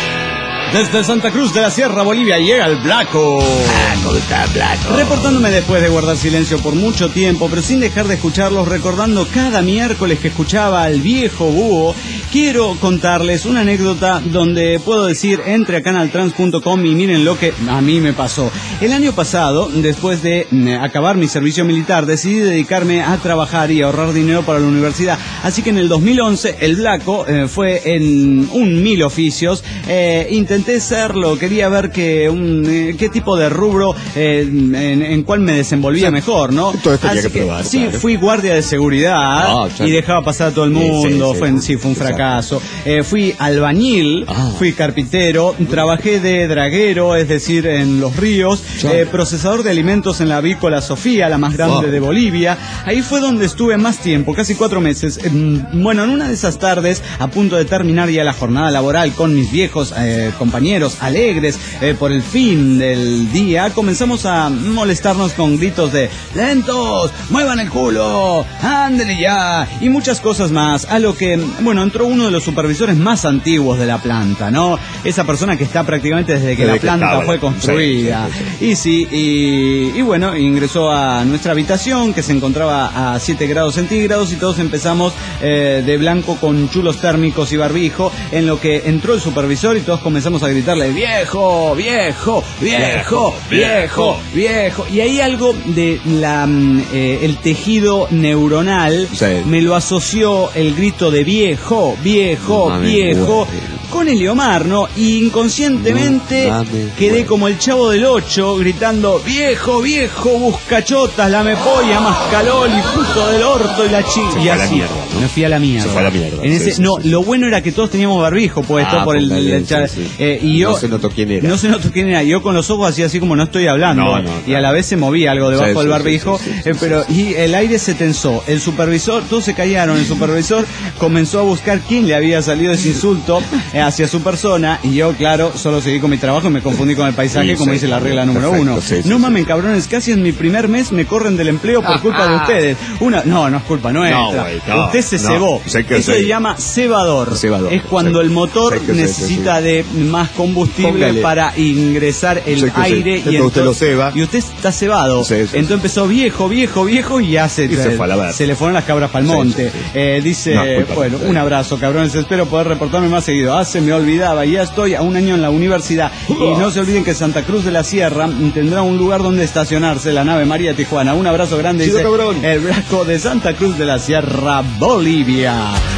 Desde Santa Cruz de la Sierra, Bolivia, llega el Blanco. Ah, ¿cómo está Blanco? Reportándome después de guardar silencio por mucho tiempo, pero sin dejar de escucharlos, recordando cada miércoles que escuchaba al viejo búho, quiero contarles una anécdota donde puedo decir, entre a canal trans punto com y miren lo que a mí me pasó. El año pasado, después de acabar mi servicio militar, decidí dedicarme a trabajar y ahorrar dinero para la universidad. Así que en el dos mil once, el Blanco eh, fue en un mil oficios. Eh, intenté serlo, quería ver que un, eh, qué tipo de rubro, eh, en, en cuál me desenvolvía o sea, mejor, ¿no? Todo esto Así que, que probar, sí, claro. Fui guardia de seguridad oh, y dejaba pasar a todo el mundo. Sí, sí, fue, sí, sí, fue un fracaso. Eh, fui albañil, oh. fui carpintero, trabajé de draguero, es decir, en los ríos, eh, procesador de alimentos en la avícola Sofía, la más grande oh. de Bolivia. Ahí fue donde estuve más tiempo, casi cuatro meses. Eh, bueno, en una de esas tardes, a punto de terminar ya la jornada laboral con mis viejos eh, compañeros alegres eh, por el fin del día, comenzamos a molestarnos con gritos de lentos, muevan el culo, ándele ya, y muchas cosas más, a lo que, bueno, entró uno de los supervisores más antiguos de la planta, ¿no? Esa persona que está prácticamente desde que desde la planta que fue construida. Sí, sí, sí, sí. Y sí, y, y bueno, ingresó a nuestra habitación que se encontraba a siete grados centígrados y todos empezamos eh, de blanco con chulos térmicos y barbijo, en lo que entró el supervisor y todos comenzamos a gritarle viejo, viejo, viejo, viejo, viejo. Y ahí algo de la eh, el tejido neuronal sí. me lo asoció el grito de viejo, viejo, no, viejo, con Eliomar, ¿no? Y inconscientemente no, quedé bueno. como el Chavo del Ocho gritando viejo, viejo, buscachotas, la mepolla, mascaloli, puto del orto y la chica. Y así, mierda, ¿no? me fui a la mierda. Se fue a la mierda. En ese, sí, sí, no, sí. Lo bueno era que todos teníamos barbijo puesto ah, por el, el, el sí, sí. Eh, y yo no se notó quién era. No se notó quién era. Yo con los ojos así así como no estoy hablando. No, no, y claro. a la vez se movía algo debajo sí, del barbijo. Sí, sí, sí, eh, pero sí, sí. Y el aire se tensó. El supervisor, todos se callaron. El supervisor comenzó a buscar quién le había salido ese insulto eh, hacia su persona. Y yo, claro, solo seguí con mi trabajo y me confundí con el paisaje, sí, como sí, dice la regla número perfecto, uno. Sí, sí, no mamen, cabrones, casi en mi primer mes me corren del empleo por culpa de ustedes. Una, no, no es culpa nuestra. No, wey, no, Usted se no, cebó. Sé que Eso sé. se llama cebador. cebador. Es cuando sé, el motor necesita sé, de más combustible Póngale. para ingresar el sé aire sé. y entonces, usted lo ceba. Y usted está cebado. Sí, sí, entonces sí. empezó viejo, viejo, viejo y ya se, y se, fue a la se le fueron las cabras para el monte. Sí, sí, sí. Eh, dice, no, bueno, sí. un abrazo, cabrones, espero poder reportarme más seguido. Ah, se me olvidaba, ya estoy a un año en la universidad. Uh. Y no se olviden que Santa Cruz de la Sierra tendrá un lugar donde estacionarse, la nave María Tijuana. Un abrazo grande, Chido, dice cabrón. el Blanco de Santa Cruz de la Sierra, Bolivia.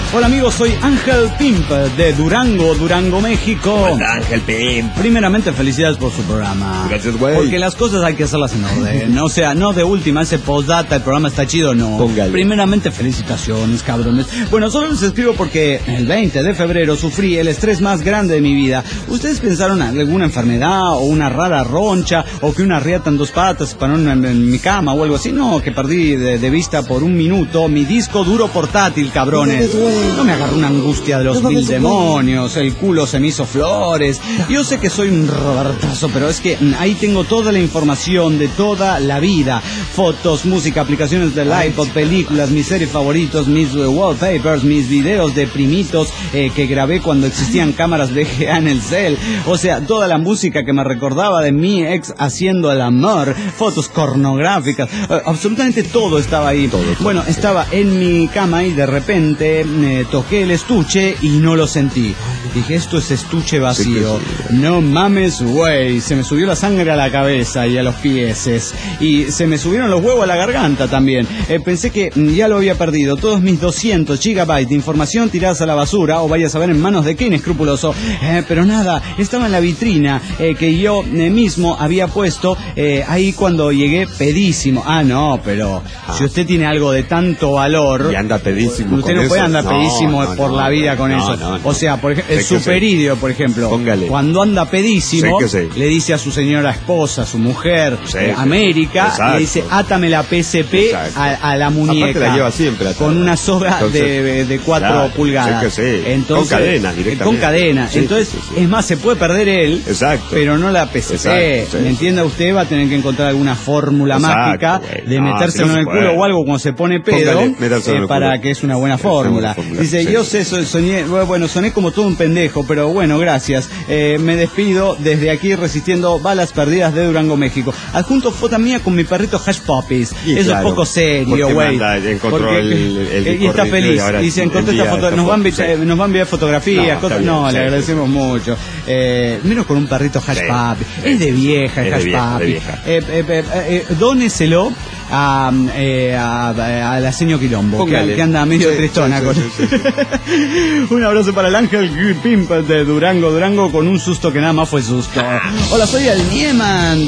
Hola amigos, soy Ángel Pimp de Durango, Durango, México. Ángel Pimp. Primeramente, felicidades por su programa. Gracias, güey. Porque las cosas hay que hacerlas en orden. O sea, no de última, ese postdata, el programa está chido, no. Póngale. Primeramente, felicitaciones, cabrones. Bueno, solo les escribo porque el veinte de febrero sufrí el estrés más grande de mi vida. ¿Ustedes pensaron en alguna enfermedad o una rara roncha o que una riata en dos patas se paró en, en, en mi cama o algo así? No, que perdí de, de vista por un minuto mi disco duro portátil, cabrones. No me agarró una angustia de los mil demonios, el culo se me hizo flores. Yo sé que soy un Robertazo, pero es que ahí tengo toda la información de toda la vida. Fotos, música, aplicaciones del iPod, películas, mis series favoritos, mis uh, wallpapers, mis videos de primitos eh, que grabé cuando existían cámaras V G A en el cel. O sea, toda la música que me recordaba de mi ex haciendo el amor, fotos pornográficas, eh, absolutamente todo estaba ahí. Todo, todo, bueno, sí. estaba en mi cama y de repente eh, toqué el estuche y no lo sentí. Dije, esto es estuche vacío. Sí, sí. No mames, güey. Se me subió la sangre a la cabeza y a los pies. Y se me subieron los huevos a la garganta también. Eh, pensé que ya lo había perdido. Todos mis doscientos gigabytes de información tiradas a la basura, o vaya a saber en manos de quién escrupuloso. Eh, pero nada, estaba en la vitrina eh, que yo eh, mismo había puesto eh, ahí cuando llegué pedísimo. Ah, no, pero Ah. si usted tiene algo de tanto valor... Y anda pedísimo Usted con no puede eso. andar No, pedísimo no, por no, la vida con no, eso. no, no. O sea, por ejemplo, el Sé que superidio, por ejemplo, Póngale. cuando anda pedísimo, Sé que sé. le dice a su señora esposa, a su mujer, Sé eh, que- América, Exacto. le dice, átame la P S P Exacto. a, a la muñeca. Aparte la lleva siempre atada. con una soga Entonces, de, de cuatro claro, pulgadas. sé que sé. Entonces, Con cadena, eh, directamente. Con cadena. Sí, Entonces, sí, sí, sí. es más, se puede perder él, Exacto. pero no la P S P. Exacto, sí, ¿Me entiende? Usted va a tener que encontrar alguna fórmula Exacto, mágica güey. de No, metérselo si no en se el puede. culo o algo cuando se pone pedo, Póngale, métaselo en eh, el para culo. que es una buena Es una buena fórmula. fórmula, Dice, sí, yo sí. sé, so- soñé, bueno, soné como todo un pendejo, pero bueno, gracias. Eh, me despido desde aquí resistiendo balas perdidas de Durango, México. Adjunto foto mía con mi perrito Hash Puppies. Y Eso claro, es poco serio, porque güey. manda, encontró Porque- el- el eh, y está correo feliz. y ahora Y se encontró envía esta foto. esta Nos va a foto, enviar, sí. nos va a enviar fotografías, No, está cosas. bien, No, sí, le sí. agradecemos mucho. Eh, menos con un perrito Hash Sí, Puppy. sí. Es de vieja el Es de Hash vieja, de Puppy. vieja. Eh, eh, eh, eh, dóneselo a, eh, a, a la señor Quilombo, que, Póngale. que anda medio Sí, tristona. sí, con- sí, sí, sí. Un abrazo para el Ángel Pimp de Durango, Durango, con un susto que nada más fue susto. Hola, soy el Niemand.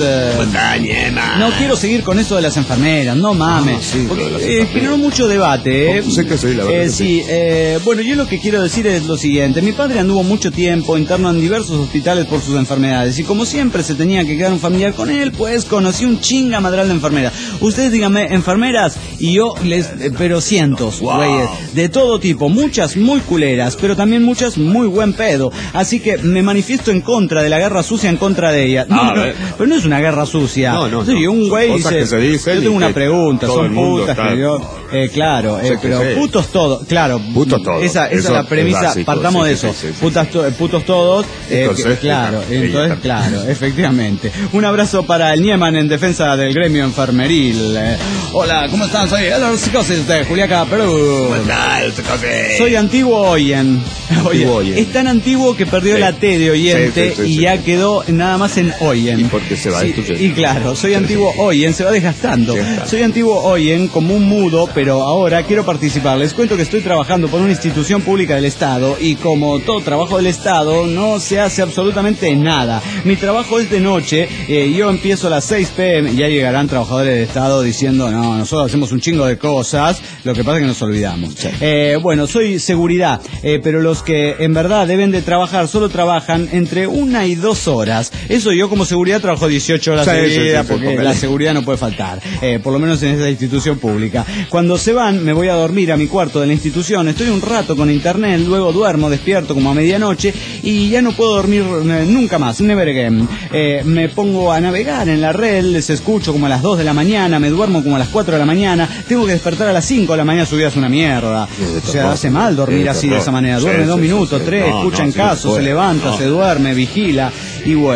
No quiero seguir con eso de las enfermeras, no mames. Ah, sí, Porque, lo de las eh, enfermeras. generó mucho debate, ¿eh? Oh, sé que sí, la verdad Eh, que sí, eh, bueno, yo lo que quiero decir es lo siguiente. Mi padre anduvo mucho tiempo interno en diversos hospitales por sus enfermedades y como siempre se tenía que quedar un familiar con él, pues conocí un chinga madral de enfermeras. Ustedes díganme, enfermeras, y yo les... eh, pero cientos, Wow. güeyes, de todo tipo, muchas muy culeras, pero también muchas muy buen pedo. Así que me manifiesto en contra de la guerra sucia en contra de ella. No, Ah, no, a ver. pero no es una guerra sucia. No, no, Sí, no. un Son güey cosas dice, que se dicen yo tengo y una que pregunta, todo son el mundo putas está- que yo... Eh, claro, eh, Sé que pero sé. putos todos, claro. Putos todos. Esa, esa Eso es la es premisa, básico, partamos sí, de sí, eso. sí, sí, Putas to- putos todos, eh, Entonces, que- claro, ella entonces, también. claro, efectivamente. Un abrazo para el Nieman en defensa del gremio enfermeril. Eh, hola, ¿cómo están? Soy el Psicosis de Juliaca, Perú. Soy antiguo oyen. Oye, oyen. es tan antiguo que perdió Sí. la T de oyente Sí, sí, sí, y sí. ya quedó nada más en oyen. ¿Y por qué se va Sí, destruyendo? y claro, soy antiguo oyen, se va desgastando. Sí, está. Soy antiguo oyen como un mudo, pero ahora quiero participar. Les cuento que estoy trabajando por una institución pública del Estado y como todo trabajo del Estado no se hace absolutamente nada. Mi trabajo es de noche, eh, yo empiezo a las seis pe eme, ya llegarán trabajadores del Estado diciendo, no, nosotros hacemos un chingo de cosas, lo que pasa es que nos olvidamos. Eh, bueno, soy seguridad, eh, pero los que en verdad deben de trabajar solo trabajan entre una y dos horas. Eso yo como seguridad trabajo dieciocho horas Sí, sí, seguidas sí, sí, porque póngale. la seguridad no puede faltar, eh, por lo menos en esa institución pública. Cuando se van me voy a dormir a mi cuarto de la institución, estoy un rato con internet, luego duermo, despierto como a medianoche y ya no puedo dormir eh, nunca más, never again. Eh, me pongo a navegar en la red, les escucho como a las dos de la mañana, me duermo como a las cuatro de la mañana, tengo que despertar a las cinco de la mañana, su vida es una mierda. O sea, hace mal dormir Sí, así de terror. esa manera, Sí, duerme sí, dos sí, minutos, sí. tres, No, escucha no, en sí, no caso, puede. se levanta, No. se duerme, vigila y bueno,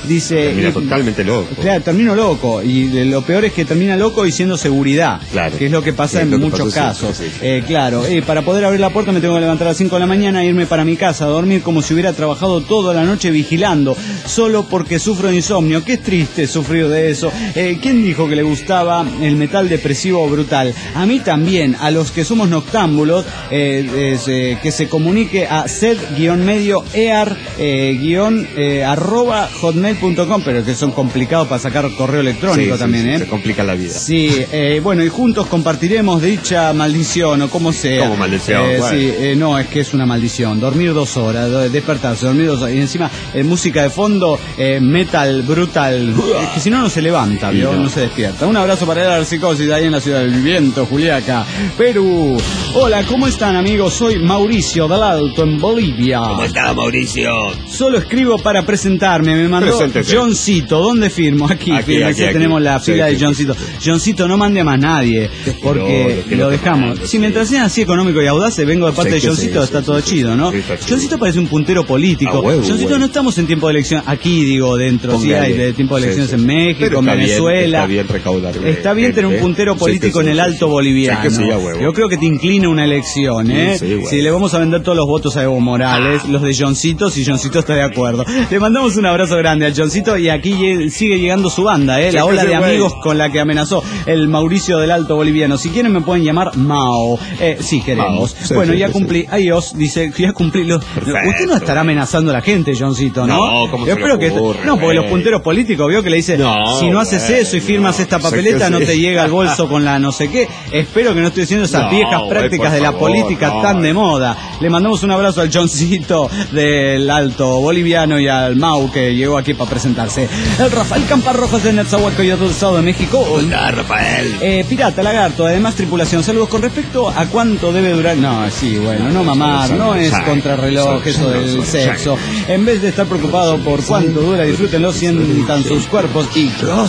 Dice... Termina y- totalmente loco. Claro, termino loco. Y de- lo peor es que termina loco diciendo seguridad. Claro. Que es lo que pasa Sí, en lo que muchos pasa casos. siempre, sí. Eh, claro, eh, para poder abrir la puerta me tengo que levantar a las cinco de la mañana, irme para mi casa, a dormir como si hubiera trabajado toda la noche vigilando, solo porque sufro de insomnio. Qué triste sufrir de eso. Eh, ¿Quién dijo que le gustaba el metal depresivo brutal? A mí también, a los que somos noctámbulos, eh, es, eh, que se comunique a set-medio ear eh, guión, eh, arroba hotmail punto com, pero que son complicados para sacar correo electrónico Sí, también, sí, sí, ¿eh? se complica la vida. Sí, eh, bueno, y juntos compartiremos dicha maldición, o como sea. ¿Cómo maldición? Eh, Bueno. Sí, eh, no, es que es una maldición. Dormir dos horas, do- despertarse, dormir dos horas. Y encima, eh, música de fondo, eh, metal brutal. Es que si no, no se levanta, Y ¿vio? no. no se despierta. Un abrazo para la psicosis ahí en la ciudad del viento, Juliaca, Perú. Hola, ¿cómo están, amigos? Soy Mauricio del Alto, en Bolivia. ¿Cómo está, Mauricio? Solo escribo para presentarme, me mandó Preséntese. Johncito. ¿Dónde firmo? Aquí, Aquí, fíjense, aquí, tenemos aquí. la Sí, fila de sí, Johncito. sí, sí. Johncito, no mande a más nadie, porque no, que lo no te dejamos. mando, Si sí. mientras sean así económico y audaces, vengo de parte Sí, de que Johncito, sí, está sí, todo sí, chido, ¿no? sí, está chido. Johncito parece un puntero político. A huevo, Johncito, huevo. no estamos en tiempo de elección, aquí digo, dentro, sí Póngale. hay de tiempo de Sí, elecciones sí. en México, Pero en está bien, Venezuela. está bien recaudar, Está bien tener un eh, puntero sí, político que sí, en el sí, alto sí. boliviano. Sí, que sí, a huevo. Yo creo que te inclina una elección, ¿eh? Sí, sí, huevo. Si le vamos a vender todos los votos a Evo Morales, los de Johncito, si Johncito está de acuerdo. Le mandamos un abrazo grande al Johncito y aquí lle- sigue llegando su banda, ¿eh? La Sí, que ola sí, de güey. amigos con la que amenazó el Mauricio del Alto Boliviano. Si quieren me pueden llamar Mao. Eh, sí, queremos. Mao. Sí, bueno, sí, ya sí, cumplí. Adiós, dice, ya cumplí los... Perfecto. Usted no estará amenazando a la gente, Johncito, ¿no? No, ¿cómo Yo se le espero que... ocurre, No, porque güey? los punteros políticos, vio que le dice, No, si no haces güey, eso y firmas no. esta Sé que papeleta, no sí. te llega al bolso con la no sé qué. Espero que no estoy haciendo esas No, viejas güey, prácticas por de la favor, política no. tan de moda. Le mandamos un abrazo al Johncito del Alto Boliviano y al Mau que llegó aquí para presentarse. El Rafael Camparrojos de Netzahualcoyotl del Estado de México. Hola, Rafael. Eh, pirata, lagarto, además tripulación. Saludos con respecto a cuánto debe durar. No, sí, bueno, no mamar, no es contrarreloj eso del sexo. En vez de estar preocupado por cuánto dura, disfrútenlo, sientan sus cuerpos y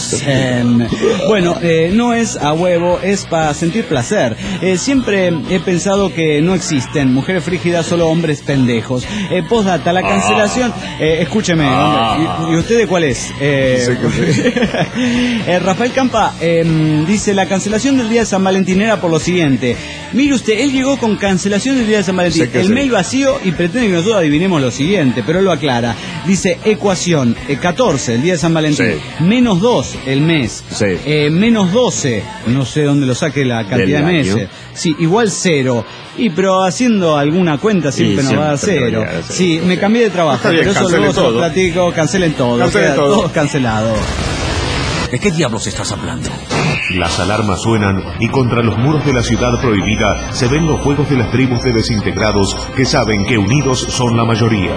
gocen. Bueno, eh, no es a huevo, es para sentir placer. Eh, siempre he pensado que no existen mujeres frígidas, solo hombres pendejos. Eh, postdata, la cancelación. Eh, escúcheme, hombre, ¿y, y usted de cuál es? Eh, Sí, que sí. eh, Rafael Campa eh, dice, la cancelación del día de San Valentín era por lo siguiente. Mire usted, él llegó con cancelación del día de San Valentín, Sí, que el sí. mail vacío y pretende que nosotros adivinemos lo siguiente, pero él lo aclara. Dice, ecuación, eh, catorce, el día de San Valentín, Sí. menos dos, el mes, Sí. eh, menos doce, no sé dónde lo saque la cantidad de Del meses, año. sí, igual cero. Y pero haciendo alguna cuenta siempre Y nos va a dar siempre cero. va a dar cero, Sí, me sí. cambié de trabajo, Está bien, pero eso cancelen luego se lo todo. platico, cancelen todo, Cancelen queda todo. todo cancelado. ¿De qué diablos estás hablando? Las alarmas suenan y contra los muros de la ciudad prohibida se ven los fuegos de las tribus de desintegrados que saben que unidos son la mayoría.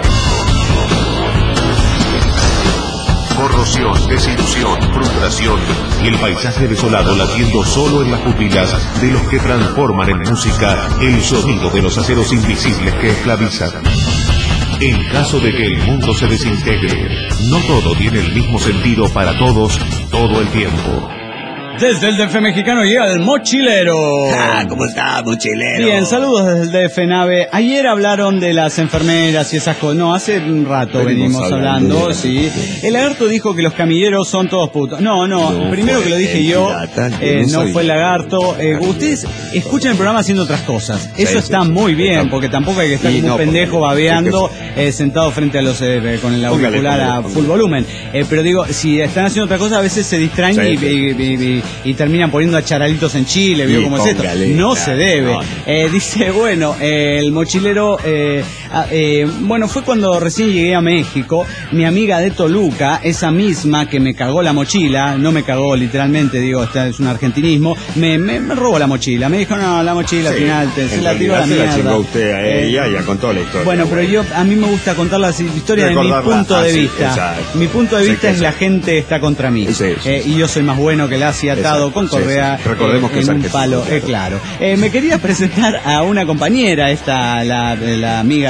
Corrosión, desilusión, frustración y el paisaje desolado latiendo solo en las pupilas de los que transforman en música el sonido de los aceros invisibles que esclavizan. En caso de que el mundo se desintegre, no todo tiene el mismo sentido para todos todo el tiempo. Desde el D F mexicano llega el mochilero. Ah, ¿cómo está, mochilero? Bien, saludos desde el D F Nave. Ayer hablaron de las enfermeras y esas cosas. No, hace un rato venimos, Venimos hablando, hablando, sí. El lagarto dijo que los camilleros son todos putos. No, no, No primero fue que lo dije el yo, pirata, eh, yo no no soy fue el yo. lagarto. Eh, ustedes escuchan el programa haciendo otras cosas. Eso Sí, está sí, sí. muy bien, Está- porque tampoco hay que estar Y como un no, pendejo porque- babeando sí que eh, sentado frente a los eh, con el Póngale, auricular a póngale, póngale. full volumen. Eh, pero digo, si están haciendo otra cosa, a veces se distraen Sí, y, sí. y- y- y- y terminan poniendo a charalitos en Chile, ¿vio Y cómo es esto? póngale, No claro, se debe. no, no. Eh, dice, bueno, eh, el mochilero, eh, ah, eh, bueno, fue cuando recién llegué a México, mi amiga de Toluca, esa misma que me cagó la mochila, no me cagó literalmente, digo, este es un argentinismo, me, me, me robó la mochila, me dijo, no, la mochila al Sí, final te, se en la tiró a la realidad se la mierda. chingó usted a Eh, ella y ya contó la historia. Bueno, pero güey. yo, a mí me gusta contar las historias de mi Recordarla punto de así, vista. exacto. Mi punto de Sí, vista que es sí. la gente está contra mí. Sí, sí, Eh, sí. y yo soy más bueno que la así atado Exacto, con sí, correa sí. Recordemos eh, que es en un argentino, palo, claro. eh, claro. Eh, me quería presentar a una compañera, esta, la, la amiga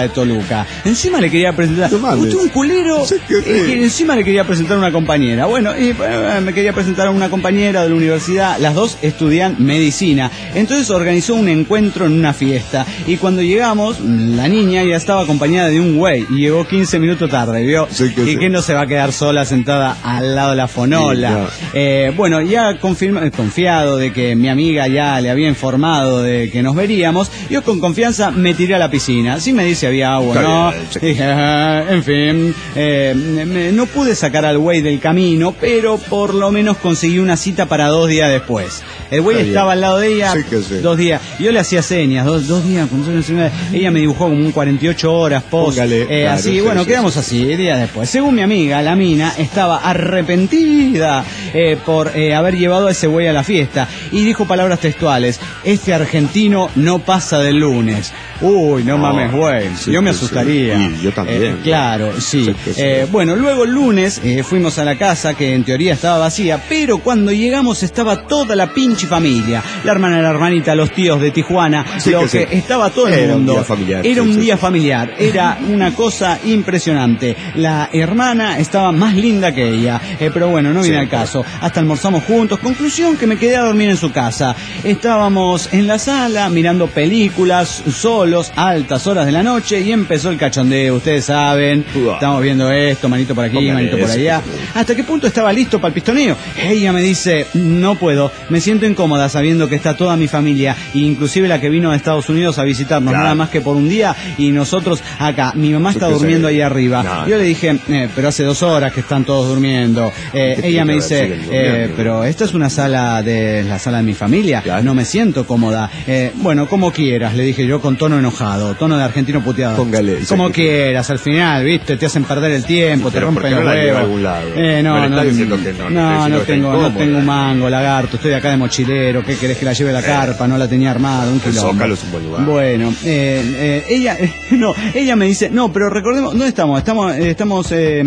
de Toluca. Encima le quería presentar... No mames. Usted un culero Sí, que sí. eh, que encima le quería presentar a una compañera. Bueno, y, eh, me quería presentar a una compañera de la universidad. Las dos estudian medicina. Entonces organizó un encuentro en una fiesta. Y cuando llegamos, la niña ya estaba acompañada de un güey. Y llegó quince minutos tarde, ¿vio? Sí, que y sí. que no se va a quedar sola sentada al lado de la fonola. Sí, no. Eh, bueno, ya confirma, confiado de que mi amiga ya le había informado de que nos veríamos, yo con confianza me tiré a la piscina. Sí me dice había agua, Está ¿no? bien, sí. Dije, ah, en fin, eh, me- no pude sacar al güey del camino, pero por lo menos conseguí una cita para dos días después. El güey Está bien. estaba al lado de ella Sí que sí. dos días. Yo le hacía señas, dos, dos días. Ella me dibujó como un cuarenta y ocho horas post. Póngale, eh, claro, así, sí, bueno, sí, quedamos sí. así, días después. Según mi amiga, la mina estaba arrepentida eh, por eh, haber llevado a ese güey a la fiesta y dijo palabras textuales: este argentino no pasa del lunes. Uy, no, No, mames, güey, sí, yo me sí, sí. asustaría. Y yo también. Eh, claro, sí. Sí, que sí. Eh, bueno, luego el lunes eh, fuimos a la casa que en teoría estaba vacía, pero cuando llegamos estaba toda la pinche familia. La hermana, la hermanita, los tíos de Tijuana, Sí, lo que que, sí. estaba todo el Era un mundo. día familiar, Era sí, un sí, día sí. familiar, era una cosa impresionante. La hermana estaba más linda que ella, eh, pero bueno, no viene Sí, al caso. Hasta almorzamos juntos. Conclusión, que me quedé a dormir en su casa. Estábamos en la sala mirando películas solos, altas horas de la noche, y empezó el cachondeo. Ustedes saben, Uah. estamos viendo esto, manito por aquí, Póngale manito por eso, allá. que sí. ¿Hasta qué punto estaba listo para el pistoneo? Ella me dice, no puedo, me siento incómoda sabiendo que está toda mi familia, e inclusive la que vino de Estados Unidos a visitarnos, Claro. nada más que por un día, y nosotros acá. Mi mamá está Yo qué sé. durmiendo ahí arriba. No, Yo no. le dije, eh, pero hace dos horas que están todos durmiendo. Eh, ¿Qué ella me tiene que ver? dice, Siguen eh, durmiendo. pero esta es una sala de la sala de mi familia, Claro. no me siento cómoda. Eh, bueno, como quieras, le dije yo con tono enojado, tono de argentino puteado. Póngale, Como sí. quieras, al final, viste, te hacen perder el tiempo, te Pero ¿por rompen qué los no la lleva huevos. a algún lado? Eh, no, No le no, está diciendo que no, le está no, diciendo no que está tengo, no incómoda. tengo un mango, lagarto, estoy acá de mochilero, ¿qué querés que la lleve a la carpa? No la tenía armada, un El quilombo. Zócalo es un buen lugar. Bueno, eh, eh, ella, no, ella me dice, no, pero recordemos, ¿dónde estamos? Estamos, eh, estamos eh,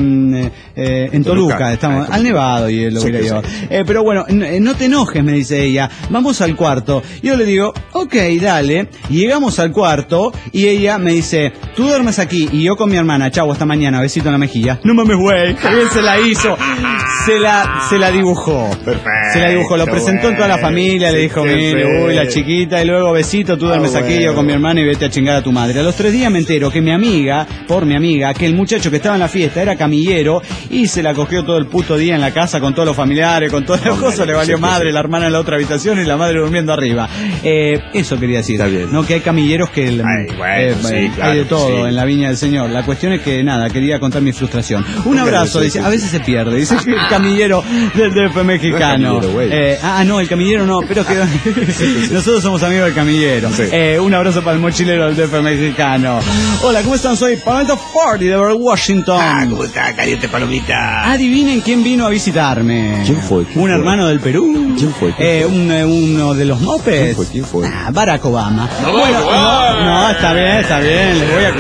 eh, en Toluca, Toluca. estamos Ah, al Nevado y lo Sí, hubiera que llevado. sí, sí. Eh, pero bueno, n- no te enojes, me dice ella, vamos al cuarto. Yo le digo, ok, dale. Llegamos al cuarto y ella me dice, tú duermes aquí y yo con mi hermana, chau, hasta mañana, besito en la mejilla. No mames, güey, que bien se la hizo. Se la, se la dibujó. Perfecto, Se la dibujó, lo presentó en toda la familia, le sí, dijo, qué mire, feo. uy, la chiquita, y luego besito, tú duermes Ah, aquí, bueno. yo con mi hermana y vete a chingar a tu madre. A los tres días me entero que mi amiga, por mi amiga, que el muchacho que estaba en la fiesta era camillero y se la cogió todo el puto día en la casa con todos los familiares, con todas las Hombre, cosas, le valió sí, madre, sí. la hermana en la otra habitación y la madre durmiendo arriba. Eh, eso quería decir. Está bien. No, que hay camilleros que el- Ay, bueno, eh, sí, hay claro de que todo sí. en la viña del Señor. La cuestión es que nada, quería contar mi frustración. Un Póngale, abrazo, sí, dice, sí, a veces se pierde, dice que el camillero del D F mexicano. camillero, güey. Eh, ah, no, el camillero no, pero que nosotros somos amigos del camillero. Sí. Eh, un abrazo para el mochilero del D F mexicano. Hola, ¿cómo están? Soy Pamela Forty de Washington. Ah, ¿cómo está? Caliente palomita. Adivinen quién vino a visitarme. ¿Quién fue? ¿Quién un fue? hermano del Perú. ¿Quién fue? ¿Quién Eh, fue? un, eh, uno de los mopeds. ¿Quién fue? ¿Quién fue? Ah, Barack Obama. Bueno, no, no, está bien, está bien. Les voy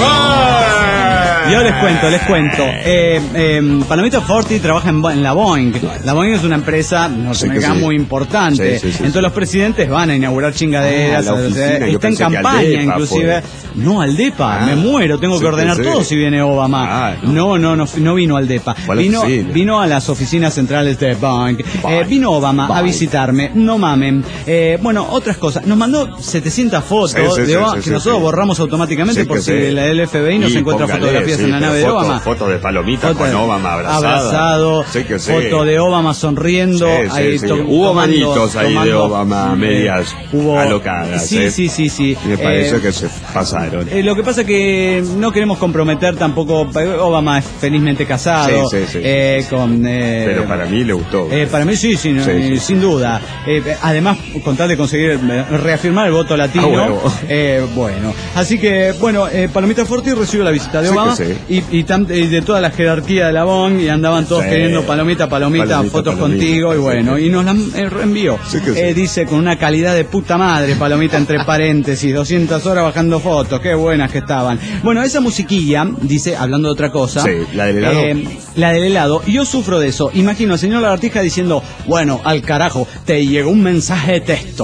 a Yo les cuento, les cuento. Eh, eh, Palomita Forti trabaja en, Bo- en la Boeing. La Boeing es una empresa norteamericana Sí, que sí. muy importante. Sí, sí, sí, Entonces sí. los presidentes van a inaugurar chingaderas. Ah, la o sea, oficina, yo está en pensé que al campaña, DEPA inclusive. fue. No, al DEPA. Ah, me muero. Tengo sí, que ordenar pensé. todo si viene Obama. Ah, no, no, no, no vino al DEPA. Fue a la Vino, oficina. vino a las oficinas centrales de Boeing. Boeing. Eh, vino Obama a Boeing. visitarme. No mamen. Eh, bueno, otras cosas. Nos mandó setecientas fotos Sí, sí, de sí, Obama sí, que sí, nosotros sí. borramos automáticamente Sí, por que si sí. la F B I nos Y encuentra póngale, fotografías sí, en la pero nave de foto- Obama. Foto de palomita Foto con de- Obama abrazada. abrazado, Sí que sí. foto de Obama sonriendo. Sí, sí, ahí sí. to- Hubo tomando- manitos ahí de tomando- Obama, eh, medias hubo- alocadas, Sí, eh. sí, sí, sí. Me parece Eh, que se pasaron. eh, lo que pasa que no queremos comprometer tampoco. Obama es felizmente casado. Sí, sí, sí, eh, sí, sí. con, eh, Pero para mí le gustó. eh, para mí sí, sí, no, Sí, eh, sí. sin duda. Eh, además, con tal de conseguir eh, reafirmar el voto latino. Ah, huevo. eh, bueno, así que, bueno, eh, Palomita Forti recibió la visita de Sí que Obama sí. y, y, tam- y de toda la jerarquía de la Boeing y andaban todos Sí. queriendo Palomita, Palomita, Palomita, fotos Palomita, contigo y sí, bueno, sí. y nos la eh, reenvió. Sí que sí. Eh, dice con una calidad de puta madre, Palomita entre paréntesis, doscientas horas bajando fotos, qué buenas que estaban. Bueno, esa musiquilla, dice, hablando de otra cosa. Sí, la del helado. eh, la del helado. Y yo sufro de eso. Imagino al señor Lagartija diciendo, bueno, al carajo, te llegó un mensaje de texto.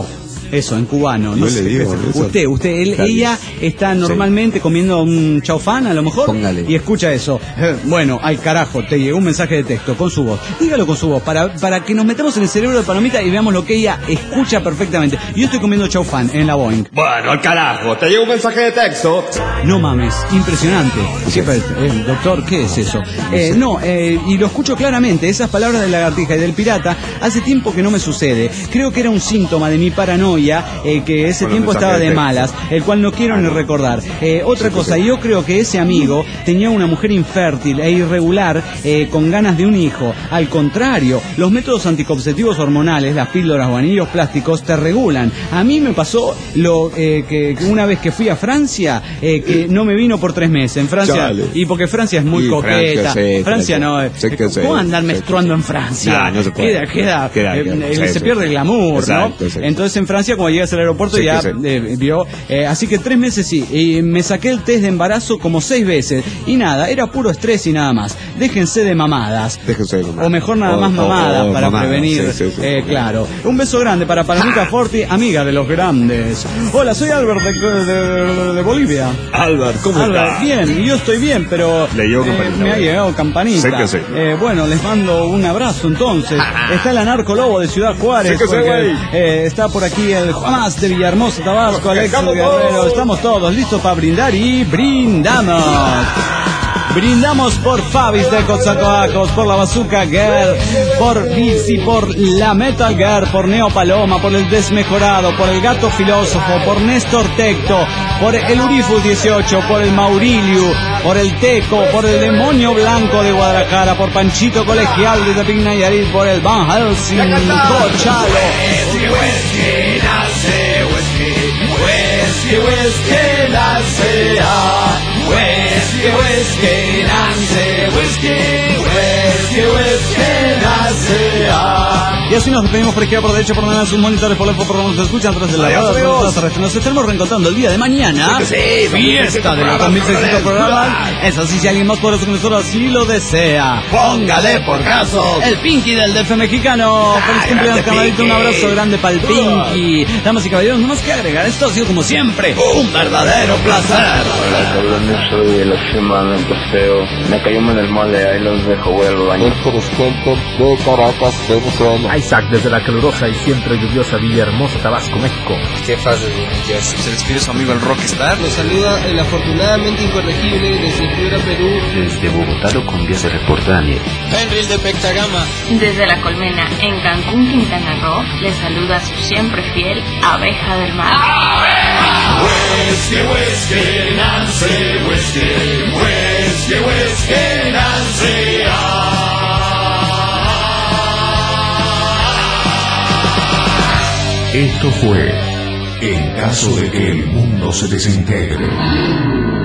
Eso, en cubano. No, No sé le qué digo es. eso. Usted, usted, él, Está bien. ella está normalmente sí. comiendo un chaufán, a lo mejor. Póngale. Y escucha eso. Eh, bueno, al carajo, te llegó un mensaje de texto con su voz. Dígalo con su voz, para, para que nos metamos en el cerebro de Palomita y veamos lo que ella escucha perfectamente. Yo estoy comiendo chaufán en la Boeing. Bueno, al carajo, te llega un mensaje de texto. No mames, impresionante. Siempre, eh, doctor, ¿qué es eso? Eh, no, eh, y lo escucho claramente, esas palabras de lagartija y del pirata, hace tiempo que no me sucede. Creo que era un síntoma de mi paranoia, eh, que ese Bueno, tiempo estaba de, de malas, el cual no quiero ah, ni no. recordar. Eh, otra sí, cosa, sí. yo creo que ese amigo tenía una mujer infértil e irregular, eh, con ganas de un hijo. Al contrario, los métodos anticonceptivos hormonales, las píldoras o anillos plásticos, te regulan. A mí me pasó lo eh, que una vez que fui a Francia, eh, que no me vino por tres meses en Francia. Chale. Y porque Francia es muy y coqueta. Francia, sí, Francia no. Sí, ¿Cómo sí, andar menstruando sí, en Francia? Nah, no se puede. Queda, queda, queda, eh, queda eh, se sí, pierde el glamour, exacto, ¿no? Sí. Entonces en Francia, cuando llegas al aeropuerto, sí, ya sí. Eh, vio. Eh, así que tres meses sí. Y me saqué el test de embarazo como seis veces. Y nada, era puro estrés y nada más. Déjense de mamadas. Déjense de mamadas. O mejor nada más o, mamadas o, o, para mamadas, prevenir. Sí, sí, sí, eh, sí. Claro. Un beso grande para Palomita Forti, amiga de los grandes. Hola, soy Albert de, de, de, de Bolivia. Albert, ¿cómo estás? Bien, y yo estoy bien, pero Le llegó eh, me ha llegado campanita. Sé que sí. Eh, bueno, les mando un abrazo entonces. Está el Anarco Lobo de Ciudad Juárez. Sé que porque, eh, está por aquí el Juan de Villahermosa, Tabasco, Alex Guerrero. Todos. Estamos todos listos para brindar y brindamos. Brindamos por Fabis de Coatzacoalcos, por la Bazooka Girl, por Bici, por la Metal Girl, por Neo Paloma, por el Desmejorado, por el Gato Filósofo, por Néstor Tecto, por el Urifus dieciocho, por el Maurilio, por el Teco, por el Demonio Blanco de Guadalajara, por Panchito Colegial de Tepic Nayarit, por el Van Helsing Cochalo. Whisky, whisky, nace, whisky, whisky, whisky, nace, whisky, whisky, Nancy, whisky, whisky, whisky, Nancy. Y así nos despedimos por izquierda, por derecha, por nada, sus monitores, por lejos, por donde nos escuchan, tras de la radio. Nos estaremos reencontrando el día de mañana. Sí, sí, fiesta de los dos mil seiscientos programas. Eso sí, si alguien más poderoso que nosotros así lo desea, póngale por caso el Pinky del D F mexicano. Feliz cumpleaños, camarito. Un abrazo grande para el Pinky. Damas y caballeros, no más que agregar. Esto ha sido como siempre un verdadero placer. Hola, cabrones, soy el extremadamente feo. Me cayó en el mole, ahí los dejo, voy al baño. De Caracas, Venezuela. Isaac desde la calurosa y siempre lluviosa Villahermosa, Tabasco, México. ¿Qué pasa, Dios? Se despide su amigo el Rockstar. Nos saluda el afortunadamente incorregible desde Piura, Perú. Desde Bogotá lo convía se reporta Daniel. Henry de Pectagama. Desde La Colmena, en Cancún, Quintana Roo, le saluda su siempre fiel Abeja del Mar. ¡Abeja! Whisky, whisky, Nancy, whisky, whisky, whisky, Nancy. Esto fue En caso de que el mundo se desintegre.